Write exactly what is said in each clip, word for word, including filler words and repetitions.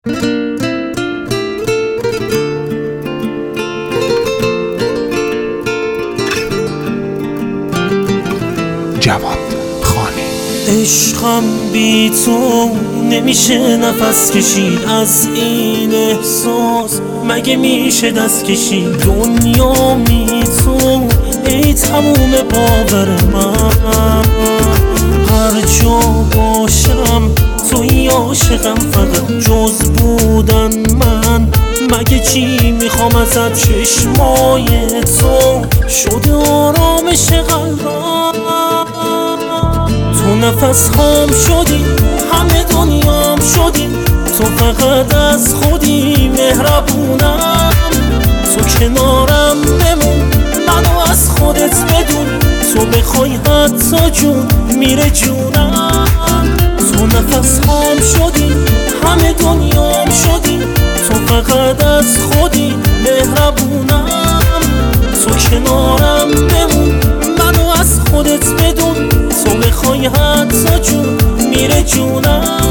جواد خانی. عشقم بی تو نمیشه نفس کشید، از این احساس مگه میشه دست کشید؟ دنیا می تو ای تموم باور من، هر جا باشم توی عاشقم، فقط جز بودن من مگه چی میخوام ازت؟ چشمای تو شده آرامش قلبم، تو نفس هام شدی، همه دنیام شدی، تو فقط از خودی مهربونم، تو کنارم بمون، منو از خودت بدون، تو بخوای حتی جون میره جونم، تو نفس هام شدی، همه دنیام شدی، تو فقط از خودی مهربونم، تو کنارم بمون، منو از خودت بدون، تو بخوای حتی جون میره جونم.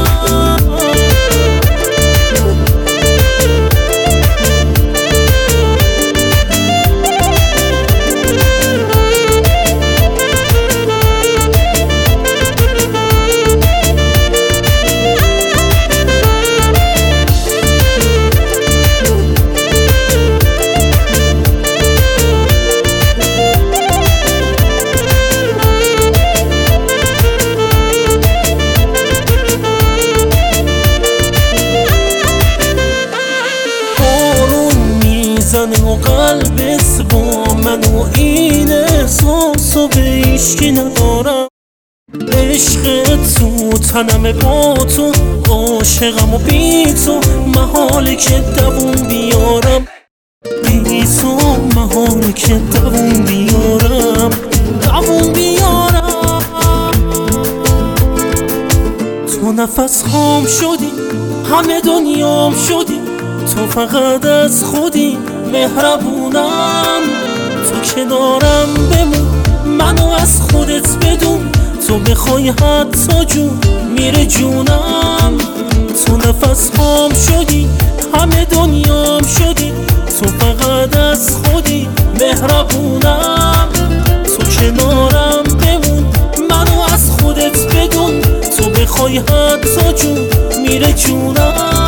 و قلبت با من و این احساسو به هیچکی ندارم، عشق تو تنم با تو، عاشقم و بی تو محاله که دووم بیارم، بی تو محاله که دووم بیارم، دووم بیارم، تو نفس هام شدی، همه دنیام شدی، تو فقط از خودی مهربونم، تو کنارم بمون، منو از خودت بدون، تو بخوای حتی جون میره جونم، تو نفس هام شدی، همه دنیام شدی، تو فقط از خودی مهربونم، تو کنارم بمون، منو از خودت بدون، تو بخوای حتی جون میره جونم.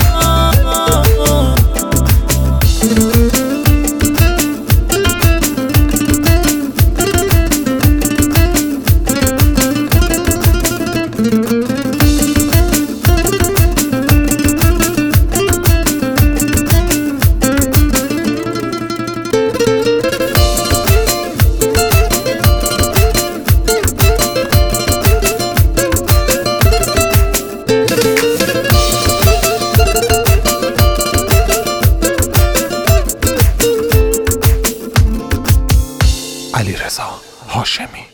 علیرضا هاشمی.